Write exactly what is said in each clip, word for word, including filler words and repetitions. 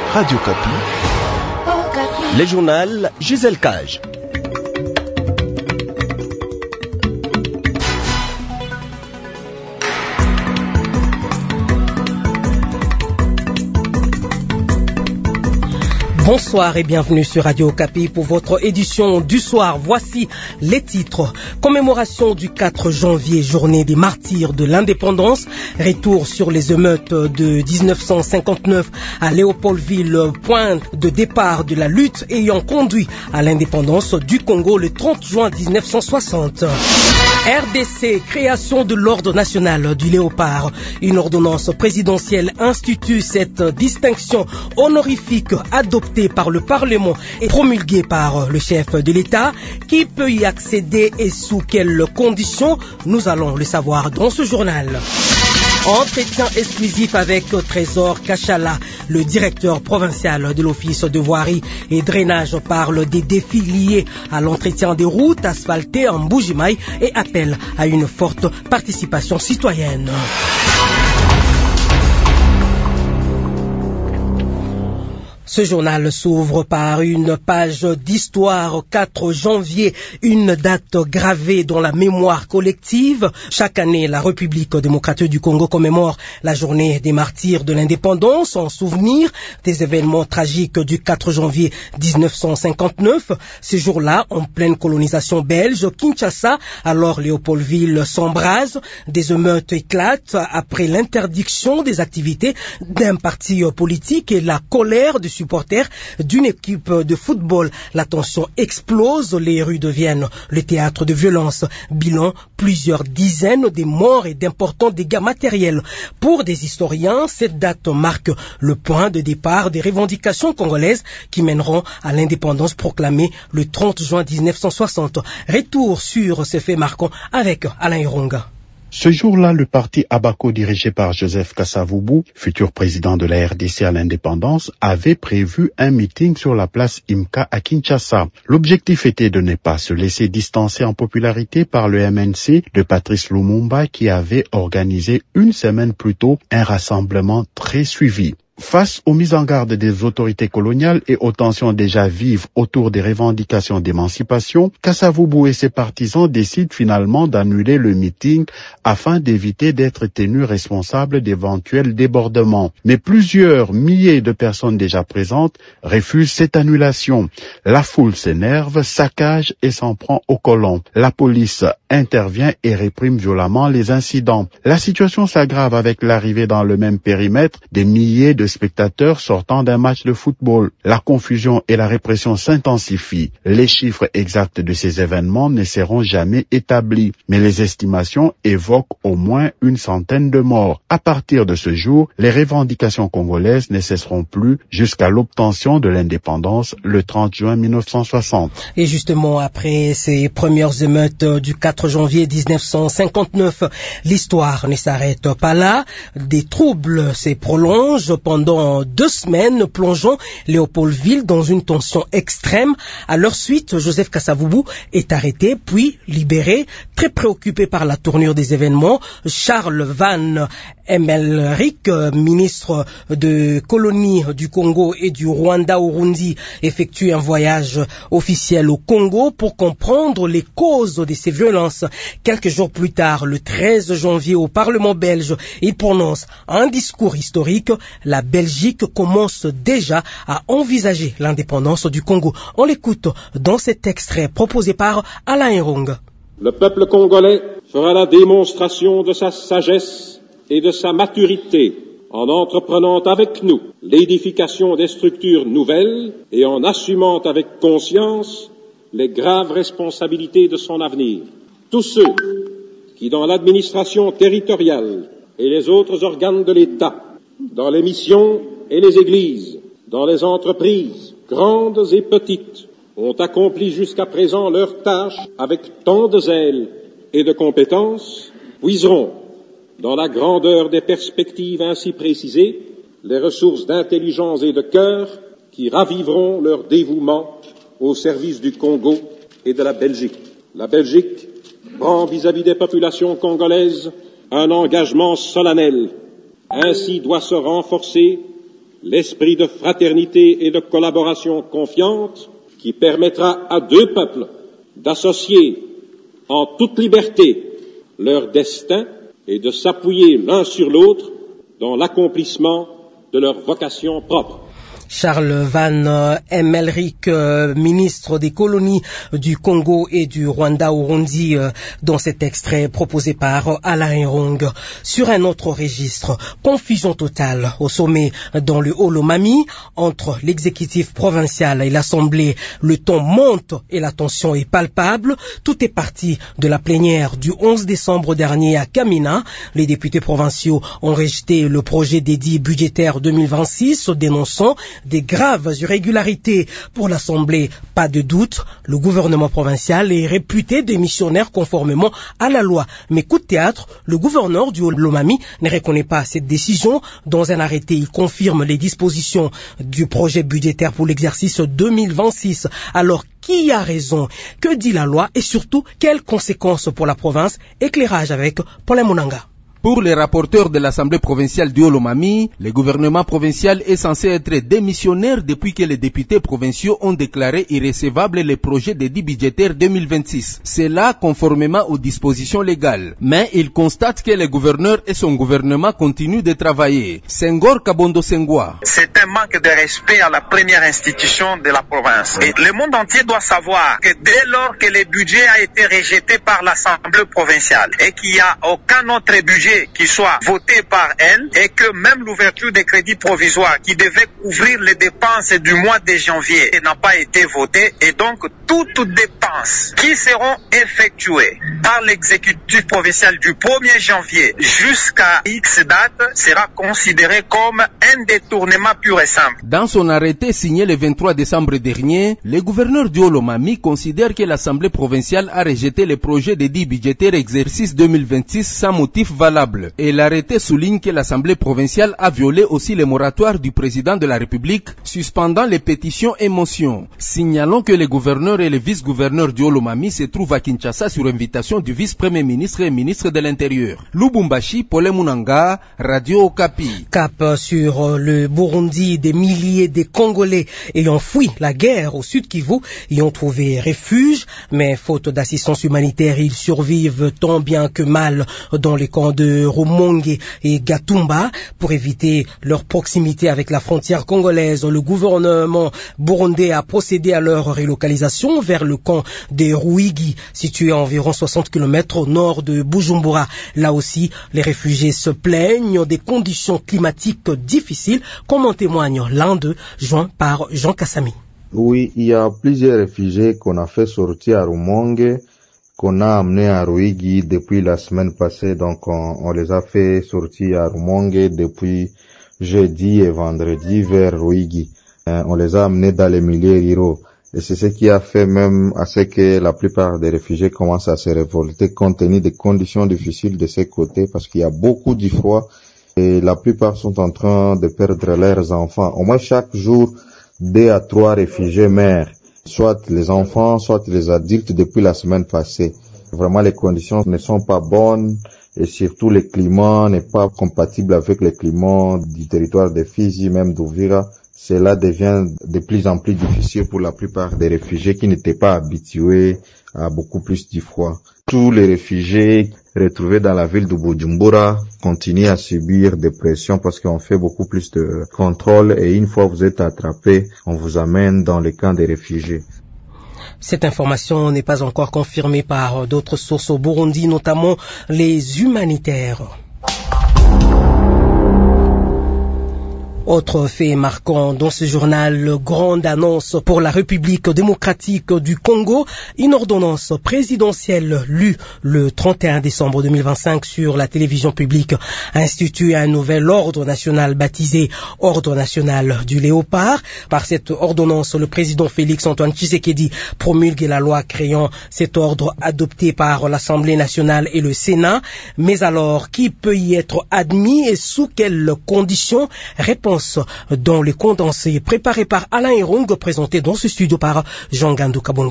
Radio Kapi. Les journaux Gisèle Cage. Bonsoir et bienvenue sur Radio Kapi pour votre édition du soir. Voici les titres. Commémoration du quatre janvier, journée des martyrs de l'indépendance. Retour sur les émeutes de dix-neuf cent cinquante-neuf à Léopoldville, point de départ de la lutte ayant conduit à l'indépendance du Congo le trente juin mille neuf cent soixante. R D C, création de l'ordre national du Léopard. Une ordonnance présidentielle institue cette distinction honorifique adoptée par le Parlement et promulguée par le chef de l'État. Qui peut y accéder et sous quelles conditions? Nous allons le savoir dans ce journal. Entretien exclusif avec Trésor Kachala. Le directeur provincial de l'Office de voirie et drainage parle des défis liés à l'entretien des routes asphaltées en Mbuji-Mayi et appelle à une forte participation citoyenne. Ce journal s'ouvre par une page d'histoire. Quatre janvier, une date gravée dans la mémoire collective. Chaque année, la République démocratique du Congo commémore la journée des martyrs de l'indépendance en souvenir des événements tragiques du quatre janvier dix-neuf cent cinquante-neuf. Ce jour-là, en pleine colonisation belge, Kinshasa, alors Léopoldville, s'embrase. Des émeutes éclatent après l'interdiction des activités d'un parti politique et la colère des supporters d'une équipe de football. La tension explose, les rues deviennent le théâtre de violence. Bilan, plusieurs dizaines de morts et d'importants dégâts matériels. Pour des historiens, cette date marque le point de départ des revendications congolaises qui mèneront à l'indépendance proclamée le trente juin mille neuf cent soixante. Retour sur ces faits marquants avec Alain Ironga. Ce jour-là, le parti Abako dirigé par Joseph Kasavubu, futur président de la R D C à l'indépendance, avait prévu un meeting sur la place Imka à Kinshasa. L'objectif était de ne pas se laisser distancer en popularité par le M N C de Patrice Lumumba qui avait organisé une semaine plus tôt un rassemblement très suivi. Face aux mises en garde des autorités coloniales et aux tensions déjà vives autour des revendications d'émancipation, Kasavubu et ses partisans décident finalement d'annuler le meeting afin d'éviter d'être tenus responsables d'éventuels débordements. Mais plusieurs milliers de personnes déjà présentes refusent cette annulation. La foule s'énerve, saccage et s'en prend aux colons. La police intervient et réprime violemment les incidents. La situation s'aggrave avec l'arrivée dans le même périmètre des milliers de spectateurs sortant d'un match de football. La confusion et la répression s'intensifient. Les chiffres exacts de ces événements ne seront jamais établis, mais les estimations évoquent au moins une centaine de morts. À partir de ce jour, les revendications congolaises ne cesseront plus jusqu'à l'obtention de l'indépendance le trente juin mille neuf cent soixante. Et justement, après ces premières émeutes du quatre janvier mille neuf cent cinquante-neuf, l'histoire ne s'arrête pas là. Des troubles se prolongent pendant Pendant deux semaines, plongeant Léopoldville dans une tension extrême. À leur suite, Joseph Kasavubu est arrêté, puis libéré. Très préoccupé par la tournure des événements, Charles Van Emmelrick, ministre de colonie du Congo et du Rwanda-Urundi, effectue un voyage officiel au Congo pour comprendre les causes de ces violences. Quelques jours plus tard, le treize janvier, au Parlement belge, il prononce un discours historique. La Belgique commence déjà à envisager l'indépendance du Congo. On l'écoute dans cet extrait proposé par Alain Ironga. Le peuple congolais fera la démonstration de sa sagesse et de sa maturité en entreprenant avec nous l'édification des structures nouvelles et en assumant avec conscience les graves responsabilités de son avenir. Tous ceux qui, dans l'administration territoriale et les autres organes de l'État, dans les missions et les églises, dans les entreprises, grandes et petites, ont accompli jusqu'à présent leurs tâches avec tant de zèle et de compétence, puiseront, dans la grandeur des perspectives ainsi précisées, les ressources d'intelligence et de cœur qui raviveront leur dévouement au service du Congo et de la Belgique. La Belgique prend vis-à-vis des populations congolaises un engagement solennel. Ainsi doit se renforcer l'esprit de fraternité et de collaboration confiante qui permettra à deux peuples d'associer en toute liberté leur destin et de s'appuyer l'un sur l'autre dans l'accomplissement de leur vocation propre. Charles Van Emmelrich, euh, ministre des colonies du Congo et du Rwanda au Burundi, euh, dans cet extrait proposé par Alain Irung. Sur un autre registre, confusion totale au sommet dans le Haut-Lomami entre l'exécutif provincial et l'Assemblée. Le ton monte et la tension est palpable. Tout est parti de la plénière du onze décembre dernier à Kamina. Les députés provinciaux ont rejeté le projet d'édit budgétaire deux mille vingt-six, dénonçant des graves irrégularités pour l'Assemblée. Pas de doute, le gouvernement provincial est réputé démissionnaire conformément à la loi. Mais coup de théâtre, le gouverneur du Haut-Lomami ne reconnaît pas cette décision. Dans un arrêté, il confirme les dispositions du projet budgétaire pour l'exercice deux mille vingt-six. Alors, qui a raison? Que dit la loi? Et surtout, quelles conséquences pour la province? Éclairage avec Paulin Munanga. Pour les rapporteurs de l'Assemblée provinciale du Haut-Lomami, le gouvernement provincial est censé être démissionnaire depuis que les députés provinciaux ont déclaré irrécevables les projets d'édit budgétaire deux mille vingt-six. C'est là conformément aux dispositions légales. Mais il constate que le gouverneur et son gouvernement continuent de travailler. Senghor Kabondo Senghwa. C'est un manque de respect à la première institution de la province. Et le monde entier doit savoir que dès lors que le budget a été rejeté par l'Assemblée provinciale et qu'il n'y a aucun autre budget qui soit voté par elle et que même l'ouverture des crédits provisoires qui devait couvrir les dépenses du mois de janvier n'a pas été votée et donc toutes dépenses qui seront effectuées par l'exécutif provincial du premier janvier jusqu'à X date sera considéré comme un détournement pur et simple. Dans son arrêté signé le vingt-trois décembre dernier, le gouverneur du Haut-Lomami considère que l'Assemblée provinciale a rejeté le projet d'édit budgétaire exercice deux mille vingt-six sans motif valable. Et l'arrêté souligne que l'Assemblée provinciale a violé aussi le moratoire du président de la République, suspendant les pétitions et motions. Signalons que les gouverneurs et les vice-gouverneurs du Haut-Lomami se trouvent à Kinshasa sur invitation du vice-premier ministre et ministre de l'Intérieur. Lubumbashi, Paulin Munanga, Radio Okapi. Cap sur le Burundi, des milliers de Congolais ayant fui la guerre au sud Kivu y ont trouvé refuge, mais faute d'assistance humanitaire, ils survivent tant bien que mal dans les camps de Rumonge et Gatumba. Pour éviter leur proximité avec la frontière congolaise, le gouvernement burundais a procédé à leur relocalisation vers le camp de Ruigi, situé à environ soixante kilomètres au nord de Bujumbura. Là aussi, les réfugiés se plaignent des conditions climatiques difficiles, comme en témoigne l'un d'eux, joint par Jean Kassami. Oui, il y a plusieurs réfugiés qu'on a fait sortir à Rumonge, qu'on a amené à Ruigi depuis la semaine passée. Donc on, on les a fait sortir à Rumonge depuis jeudi et vendredi vers Ruigi. Euh, on les a amenés dans les milieux ruraux. Et c'est ce qui a fait même à ce que la plupart des réfugiés commencent à se révolter compte tenu des conditions difficiles de ces côtés, parce qu'il y a beaucoup de froid et la plupart sont en train de perdre leurs enfants. Au moins chaque jour, deux à trois réfugiés meurent, soit les enfants, soit les adultes depuis la semaine passée. Vraiment, les conditions ne sont pas bonnes et surtout le climat n'est pas compatible avec le climat du territoire de Fizi, même d'Uvira. Cela devient de plus en plus difficile pour la plupart des réfugiés qui n'étaient pas habitués à beaucoup plus de froid. Tous les réfugiés retrouvés dans la ville de Bujumbura continuent à subir des pressions parce qu'on fait beaucoup plus de contrôle et une fois que vous êtes attrapé, on vous amène dans les camps des réfugiés. Cette information n'est pas encore confirmée par d'autres sources au Burundi, notamment les humanitaires. Autre fait marquant dans ce journal, grande annonce pour la République démocratique du Congo, une ordonnance présidentielle lue le trente et un décembre deux mille vingt-cinq sur la télévision publique institue un nouvel ordre national baptisé Ordre national du Léopard. Par cette ordonnance, le président Félix Antoine Tshisekedi promulgue la loi créant cet ordre adopté par l'Assemblée nationale et le Sénat. Mais alors, qui peut y être admis et sous quelles conditions? Réponse dans les condensés préparés par Alain Irung, présenté dans ce studio par Jean Gandou Kabongo.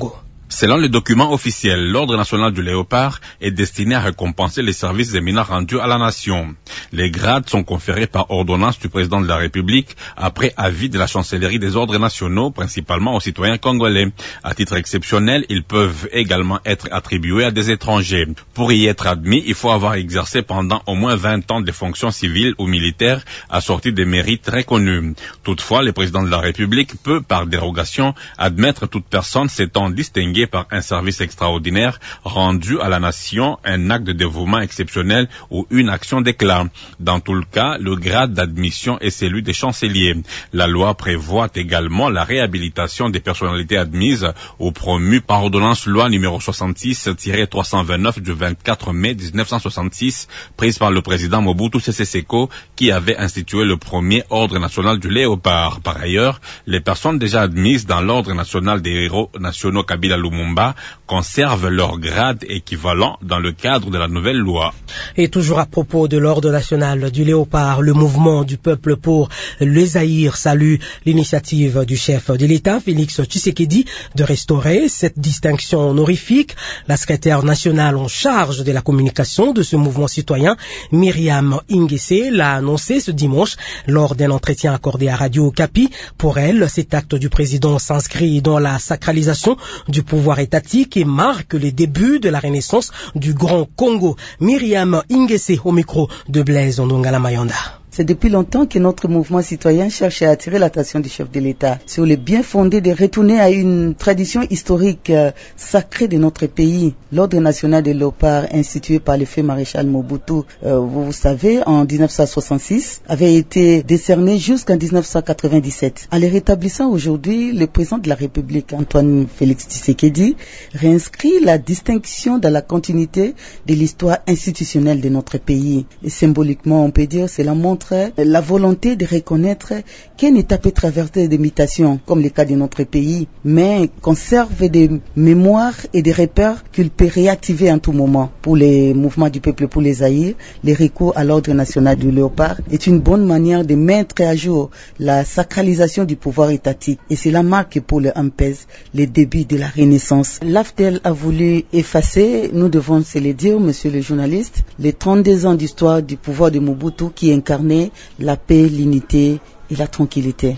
Selon les documents officiels, l'Ordre national du Léopard est destiné à récompenser les services éminents rendus à la nation. Les grades sont conférés par ordonnance du président de la République après avis de la chancellerie des ordres nationaux, principalement aux citoyens congolais. À titre exceptionnel, ils peuvent également être attribués à des étrangers. Pour y être admis, il faut avoir exercé pendant au moins vingt ans des fonctions civiles ou militaires assorties des mérites reconnus. Toutefois, le président de la République peut, par dérogation, admettre toute personne s'étant distinguée par un service extraordinaire rendu à la nation, un acte de dévouement exceptionnel ou une action d'éclat. Dans tout le cas, le grade d'admission est celui des chanceliers. La loi prévoit également la réhabilitation des personnalités admises ou promues par ordonnance loi numéro soixante-six tiret trois cent vingt-neuf du vingt-quatre mai mille neuf cent soixante-six, prise par le président Mobutu Sese Seko, qui avait institué le premier ordre national du Léopard. Par ailleurs, les personnes déjà admises dans l'ordre national des héros nationaux Kabila Lumumba conservent leur grade équivalent dans le cadre de la nouvelle loi. Et toujours à propos de l'ordre national du Léopard, le mouvement du peuple pour le Zaïre salue l'initiative du chef de l'État, Félix Tshisekedi, de restaurer cette distinction honorifique. La secrétaire nationale en charge de la communication de ce mouvement citoyen, Myriam Ingese, l'a annoncé ce dimanche lors d'un entretien accordé à Radio Okapi. Pour elle, cet acte du président s'inscrit dans la sacralisation du pouvoir étatique et marque les débuts de la renaissance du Grand Congo. Myriam Ingese au micro de Blaise Ndongala Mayonda. C'est depuis longtemps que notre mouvement citoyen cherche à attirer l'attention du chef de l'État sur le bien fondé de retourner à une tradition historique euh, sacrée de notre pays. L'Ordre national de Léopard, institué par le feu maréchal Mobutu, euh, vous, vous savez, en dix-neuf cent soixante-six, avait été décerné jusqu'en dix-neuf cent quatre-vingt-dix-sept. En le rétablissant aujourd'hui, le président de la République, Antoine Félix Tshisekedi, réinscrit la distinction dans la continuité de l'histoire institutionnelle de notre pays. Et symboliquement, on peut dire, c'est la montre la volonté de reconnaître qu'un État peut traverser des mutations, comme le cas de notre pays, mais conserve des mémoires et des repères qu'il peut réactiver en tout moment. Pour les mouvements du peuple pour les Zaïre, le recours à l'ordre national du Léopard est une bonne manière de mettre à jour la sacralisation du pouvoir étatique. Et cela marque pour le M P E S les débuts de la Renaissance. L'A F D L a voulu effacer, nous devons se le dire, monsieur le journaliste, les trente-deux ans d'histoire du pouvoir de Mobutu qui incarnait la paix, l'unité et la tranquillité.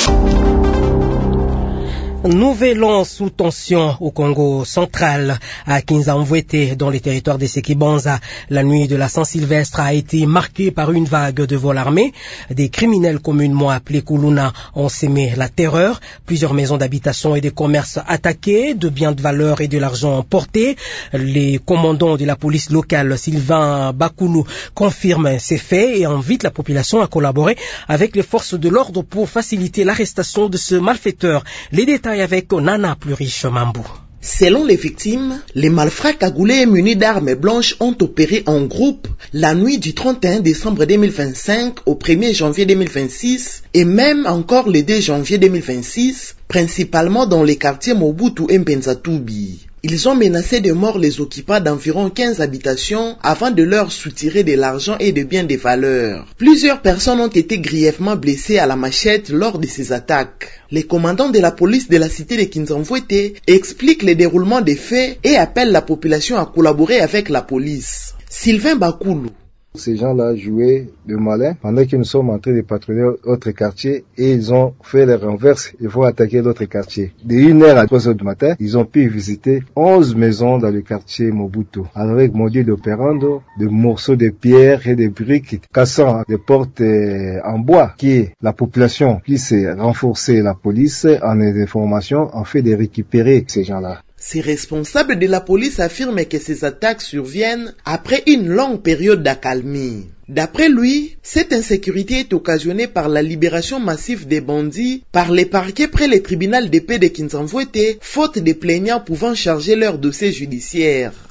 Nouvel an sous tension au Congo central, à Kinzamvwete, dans les territoires de Sekibanza. La nuit de la Saint-Sylvestre a été marquée par une vague de vols armés. Des criminels communément appelés Kuluna ont sémé la terreur. Plusieurs maisons d'habitation et des commerces attaqués, de biens de valeur et de l'argent emportés. Les commandants de la police locale, Sylvain Bakoulou, confirment ces faits et invitent la population à collaborer avec les forces de l'ordre pour faciliter l'arrestation de ce malfaiteur. Les détails avec Nana plus riche Mambou. Selon les victimes, les malfrats cagoulés et munis d'armes blanches ont opéré en groupe la nuit du trente et un décembre deux mille vingt-cinq au premier janvier deux mille vingt-six et même encore le deux janvier deux mille vingt-six, principalement dans les quartiers Mobutu et Mpenzatubi. Ils ont menacé de mort les occupants d'environ quinze habitations avant de leur soutirer de l'argent et de biens de valeur. Plusieurs personnes ont été grièvement blessées à la machette lors de ces attaques. Les commandants de la police de la cité de Kinzamvwete expliquent le déroulement des faits et appellent la population à collaborer avec la police. Sylvain Bakoulou. Ces gens-là jouaient de malin pendant que nous sommes en train de patrouiller autre quartier et ils ont fait le renverse. Ils vont attaquer l'autre quartier. De une heure à trois heures du matin, ils ont pu visiter onze maisons dans le quartier Mobutu avec module opérando, de morceaux de pierre et de briques cassant des portes en bois qui la population puisse renforcer la police en information en fait de récupérer ces gens-là. Ces responsables de la police affirment que ces attaques surviennent après une longue période d'accalmie. D'après lui, cette insécurité est occasionnée par la libération massive des bandits par les parquets près le tribunal de paix de Kinzamvwete, faute de plaignants pouvant charger leur dossier judiciaire.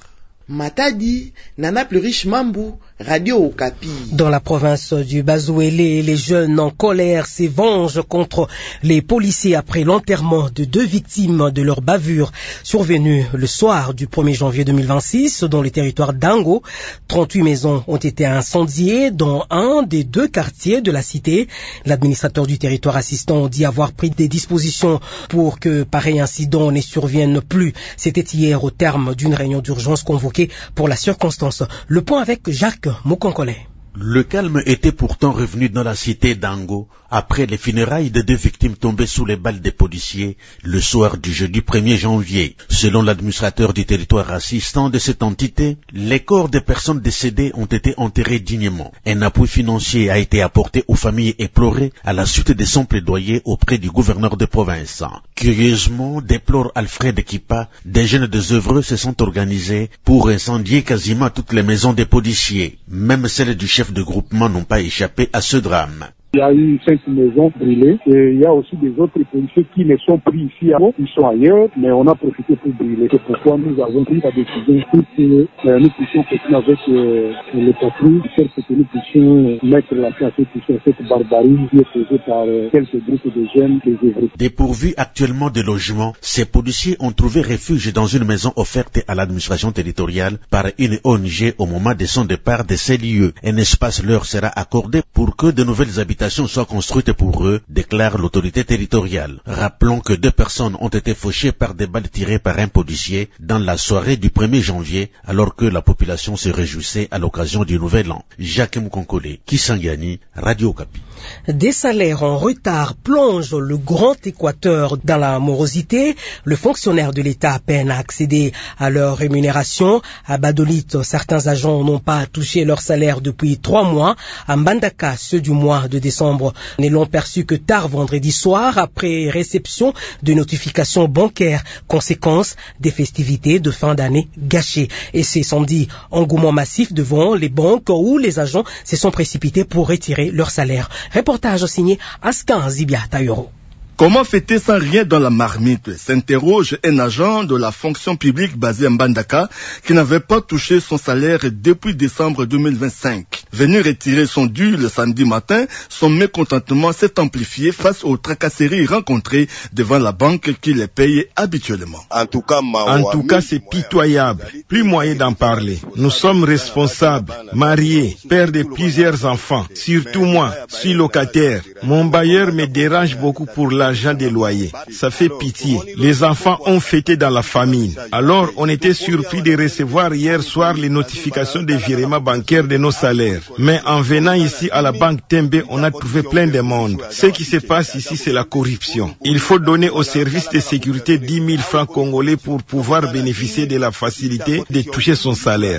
Matadi, Nana Plurish Mambu, Radio Okapi. Dans la province du Bazouélé, les jeunes en colère se vengent contre les policiers après l'enterrement de deux victimes de leur bavure survenue le soir du premier janvier deux mille vingt-six dans le territoire d'Ango. trente-huit maisons ont été incendiées dans un des deux quartiers de la cité. L'administrateur du territoire assistant dit avoir pris des dispositions pour que pareil incident ne survienne plus. C'était hier au terme d'une réunion d'urgence convoquée pour la circonstance. Le point avec Jacques Mokonkole. Le calme était pourtant revenu dans la cité d'Ango après les funérailles de deux victimes tombées sous les balles des policiers le soir du jeudi premier janvier. Selon l'administrateur du territoire assistant de cette entité, les corps des personnes décédées ont été enterrés dignement. Un appui financier a été apporté aux familles éplorées à la suite de son plaidoyer auprès du gouverneur de province. Curieusement, déplore Alfred Kipa, des jeunes désœuvreux se sont organisés pour incendier quasiment toutes les maisons des policiers. Même celles du chef de groupement n'ont pas échappé à ce drame. Il y a eu cinq maisons brûlées et il y a aussi des autres policiers qui ne sont pris ici, ils sont ailleurs, mais on a profité pour brûler. C'est pourquoi nous avons pris la décision pour que euh, nous puissions continuer avec euh, les patrouilles, pour que nous puissions mettre la fin à cette barbarie qui est causée par euh, quelques groupes de jeunes désœuvrés. Dépourvus actuellement de logement, ces policiers ont trouvé refuge dans une maison offerte à l'administration territoriale par une O N G au moment de son départ de ces lieux. Un espace leur sera accordé pour que de nouvelles habitations soit construite pour eux, déclare l'autorité territoriale. Rappelons que deux personnes ont été fauchées par des balles tirées par un policier dans la soirée du premier janvier, alors que la population se réjouissait à l'occasion du nouvel an. Jacques Mkonkole, Kisangani, Radio Okapi. Des salaires en retard plongent le Grand Équateur dans la morosité. Le fonctionnaire de l'État peine à accéder à leur rémunération. À Badolite, certains agents n'ont pas touché leur salaire depuis trois mois. À Mbandaka, ceux du mois de décembre ne l'ont perçu que tard vendredi soir après réception de notifications bancaires, conséquence des festivités de fin d'année gâchées. Et c'est samedi, engouement massif devant les banques où les agents se sont précipités pour retirer leur salaire. Reportage signé Askan Zibia Tayoro. Comment fêter sans rien dans la marmite? S'interroge un agent de la fonction publique basé à Mbandaka qui n'avait pas touché son salaire depuis décembre deux mille vingt-cinq. Venu retirer son dû le samedi matin, son mécontentement s'est amplifié face aux tracasseries rencontrées devant la banque qui les paye habituellement. En tout cas, en tout cas, c'est pitoyable. Plus moyen d'en parler. Nous sommes responsables, mariés, pères de plusieurs enfants. Surtout moi, je suis locataire. Mon bailleur me dérange beaucoup pour la l'argent des loyers. Ça fait pitié. Les enfants ont fêté dans la famine. Alors, on était surpris de recevoir hier soir les notifications des virements bancaires de nos salaires. Mais en venant ici à la banque Tembe, on a trouvé plein de monde. Ce qui se passe ici, c'est la corruption. Il faut donner au service de sécurité dix mille francs congolais pour pouvoir bénéficier de la facilité de toucher son salaire.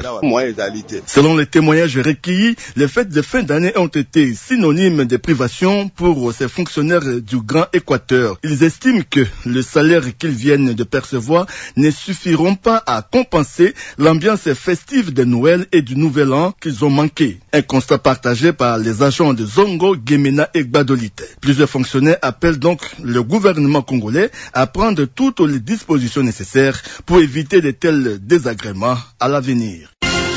Selon les témoignages recueillis, les fêtes de fin d'année ont été synonymes de privation pour ces fonctionnaires du Grand Équateur. Ils estiment que le salaire qu'ils viennent de percevoir ne suffiront pas à compenser l'ambiance festive de Noël et du Nouvel An qu'ils ont manqué. Un constat partagé par les agents de Zongo, Gemena et Gbadolite. Plusieurs fonctionnaires appellent donc le gouvernement congolais à prendre toutes les dispositions nécessaires pour éviter de tels désagréments à l'avenir.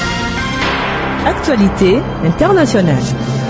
Actualité internationale.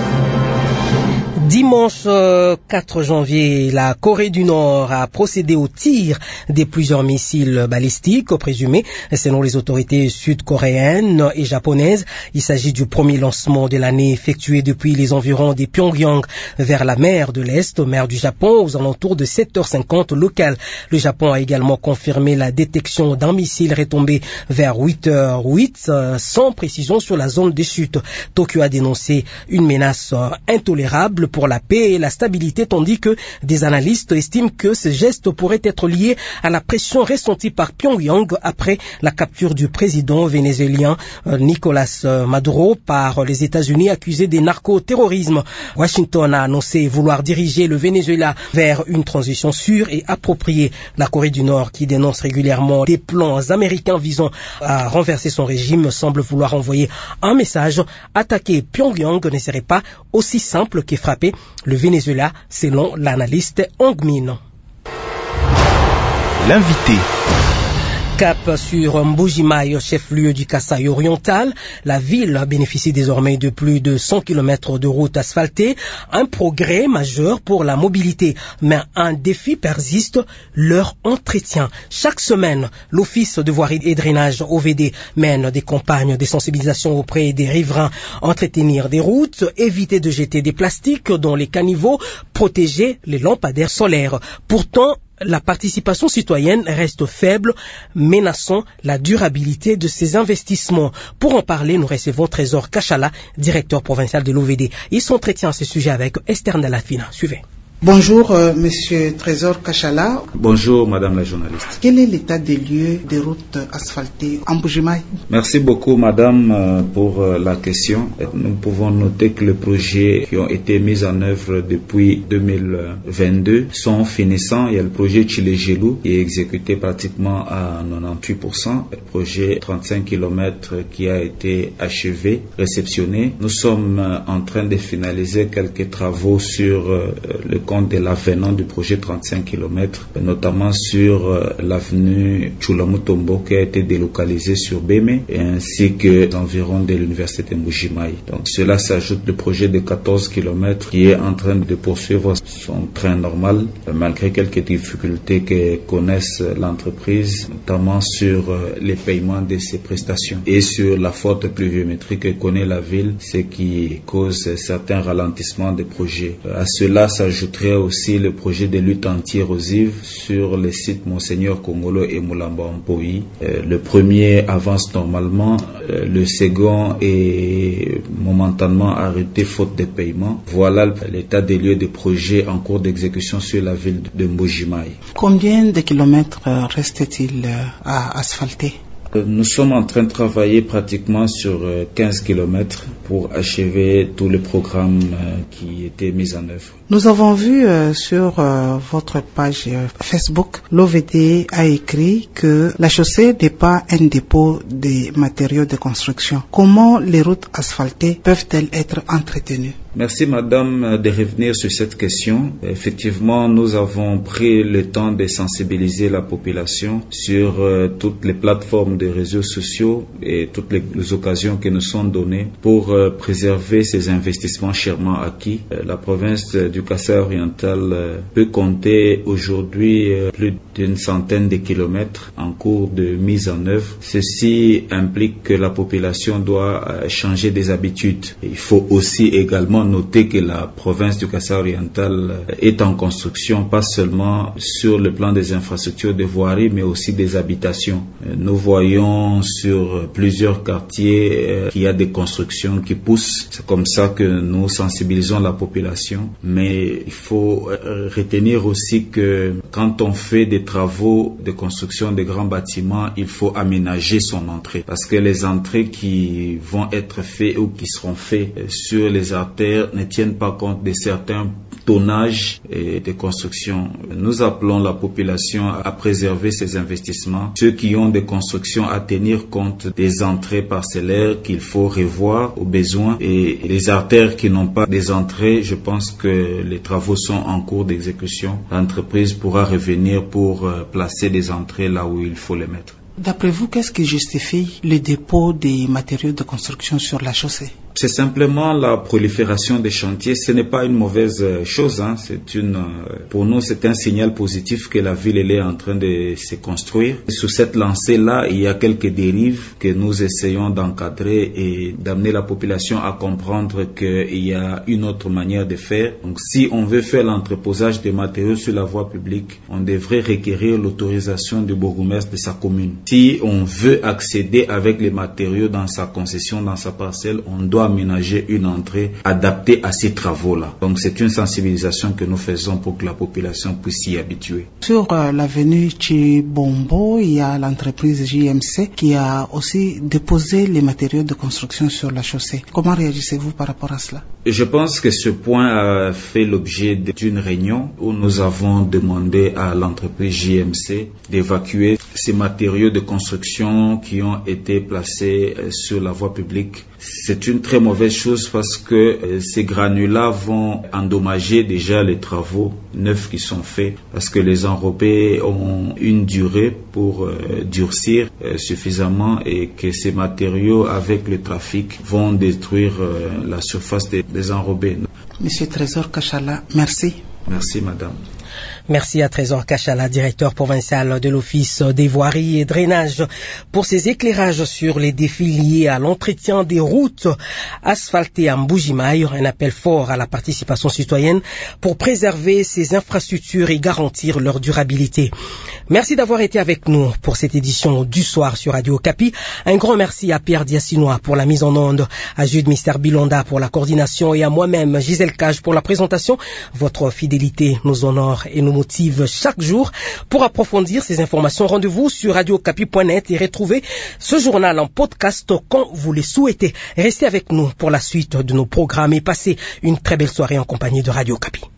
Dimanche quatre janvier, la Corée du Nord a procédé au tir de plusieurs missiles balistiques présumés selon les autorités sud-coréennes et japonaises. Il s'agit du premier lancement de l'année effectué depuis les environs de Pyongyang vers la mer de l'Est, mer du Japon, aux alentours de sept heures cinquante locales. Le Japon a également confirmé la détection d'un missile retombé vers huit heures huit, sans précision sur la zone de chute. Tokyo a dénoncé une menace intolérable pour la paix et la stabilité, tandis que des analystes estiment que ce geste pourrait être lié à la pression ressentie par Pyongyang après la capture du président vénézuélien Nicolas Maduro par les États-Unis accusé de narcoterrorisme. Washington a annoncé vouloir diriger le Venezuela vers une transition sûre et appropriée. La Corée du Nord, qui dénonce régulièrement des plans américains visant à renverser son régime, semble vouloir envoyer un message. Attaquer Pyongyang ne serait pas aussi simple que frapper le Venezuela, selon l'analyste Hong Min. L'invité. Cap sur Mbujimayi, chef-lieu du Kasaï oriental. La ville bénéficie désormais de plus de cent kilomètres de routes asphaltées. Un progrès majeur pour la mobilité. Mais un défi persiste, leur entretien. Chaque semaine, l'Office de voirie et drainage O V D mène des campagnes de sensibilisation auprès des riverains. Entretenir des routes, éviter de jeter des plastiques dans les caniveaux, protéger les lampadaires solaires. Pourtant, la participation citoyenne reste faible, menaçant la durabilité de ces investissements. Pour en parler, nous recevons Trésor Kachala, directeur provincial de l'O V D. Il s'entretient à ce sujet avec Esther Nalafina. Suivez. Bonjour, euh, Monsieur Trésor Kachala. Bonjour, Madame la journaliste. Quel est l'état des lieux des routes asphaltées en Mbujimayi? Merci beaucoup, Madame, euh, pour euh, la question. Nous pouvons noter que les projets qui ont été mis en œuvre depuis deux mille vingt-deux sont finissants. Il y a le projet Chile-Gelou qui est exécuté pratiquement à quatre-vingt-dix-huit pour cent. Le projet trente-cinq kilomètres qui a été achevé, réceptionné. Nous sommes euh, en train de finaliser quelques travaux sur euh, le compte de l'avenant du projet trente-cinq kilomètres, notamment sur euh, l'avenue Chulamutombo qui a été délocalisée sur Bémé, et ainsi que environ de l'université de Mbujimayi. Donc cela s'ajoute le projet de quatorze kilomètres qui est en train de poursuivre son train normal, malgré quelques difficultés que connaissent l'entreprise, notamment sur euh, les paiements de ses prestations et sur la forte pluviométrie que connaît la ville, ce qui cause certains ralentissements des projets. À cela s'ajoute aussi le projet de lutte anti-érosive sur les sites Monseigneur Kongolo et Moulamba Mpoyi. Euh, le premier avance normalement, euh, le second est momentanément arrêté faute de paiement. Voilà l'état des lieux des projets en cours d'exécution sur la ville de Mbujimayi. Combien de kilomètres reste-t-il à asphalter? Nous sommes en train de travailler pratiquement sur quinze kilomètres pour achever tout le programme qui était mis en œuvre. Nous avons vu euh, sur euh, votre page euh, Facebook, l'O V D a écrit que la chaussée n'est pas un dépôt de matériaux de construction. Comment les routes asphaltées peuvent-elles être entretenues? Merci Madame de revenir sur cette question. Effectivement, nous avons pris le temps de sensibiliser la population sur euh, toutes les plateformes de réseaux sociaux et toutes les, les occasions qui nous sont données pour euh, préserver ces investissements chèrement acquis. Euh, la province du Kasaï oriental euh, peut compter aujourd'hui euh, plus d'une centaine de kilomètres en cours de mise en œuvre. Ceci implique que la population doit euh, changer des habitudes. Et il faut aussi également noter que la province du Kasaï oriental est en construction, pas seulement sur le plan des infrastructures de voirie, mais aussi des habitations. Nous voyons sur plusieurs quartiers qu'il y a des constructions qui poussent. C'est comme ça que nous sensibilisons la population. Mais il faut retenir aussi que quand on fait des travaux de construction de grands bâtiments, il faut aménager son entrée. Parce que les entrées qui vont être faites ou qui seront faites sur les artères ne tiennent pas compte de certains tonnages et de construction. Nous appelons la population à préserver ces investissements. Ceux qui ont des constructions à tenir compte des entrées parcellaires qu'il faut revoir au besoin, et les artères qui n'ont pas des entrées, je pense que les travaux sont en cours d'exécution. L'entreprise pourra revenir pour placer des entrées là où il faut les mettre. D'après vous, qu'est-ce qui justifie le dépôt des matériaux de construction sur la chaussée? C'est simplement la prolifération des chantiers. Ce n'est pas une mauvaise chose, hein. C'est une, pour nous, c'est un signal positif que la ville elle est en train de se construire. Sur cette lancée-là, il y a quelques dérives que nous essayons d'encadrer et d'amener la population à comprendre qu'il y a une autre manière de faire. Donc, si on veut faire l'entreposage des matériaux sur la voie publique, on devrait requérir l'autorisation du bourgmestre de sa commune. Si on veut accéder avec les matériaux dans sa concession, dans sa parcelle, on doit aménager une entrée adaptée à ces travaux-là. Donc c'est une sensibilisation que nous faisons pour que la population puisse s'y habituer. Sur euh, l'avenue Chibombo, il y a l'entreprise J M C qui a aussi déposé les matériaux de construction sur la chaussée. Comment réagissez-vous par rapport à cela? Je pense que ce point a fait l'objet d'une réunion où nous avons demandé à l'entreprise J M C d'évacuer ces matériaux de construction qui ont été placés sur la voie publique. C'est une très très mauvaise chose parce que euh, ces granulats vont endommager déjà les travaux neufs qui sont faits parce que les enrobés ont une durée pour euh, durcir euh, suffisamment et que ces matériaux avec le trafic vont détruire euh, la surface des, des enrobés. Monsieur Trésor Kachala, merci. Merci madame. Merci à Trésor Kachala, directeur provincial de l'Office des voiries et drainage, pour ses éclairages sur les défis liés à l'entretien des routes asphaltées à Mbujimaï. Un appel fort à la participation citoyenne pour préserver ces infrastructures et garantir leur durabilité. Merci d'avoir été avec nous pour cette édition du soir sur Radio Okapi. Un grand merci à Pierre Diassinois pour la mise en onde, à Jude Mister Bilonda pour la coordination et à moi-même, Gisèle Cage, pour la présentation. Votre fidélité nous honore et nous motive chaque jour. Pour approfondir ces informations, rendez-vous sur radio okapi point net et retrouvez ce journal en podcast quand vous le souhaitez. Restez avec nous pour la suite de nos programmes et passez une très belle soirée en compagnie de Radio Okapi.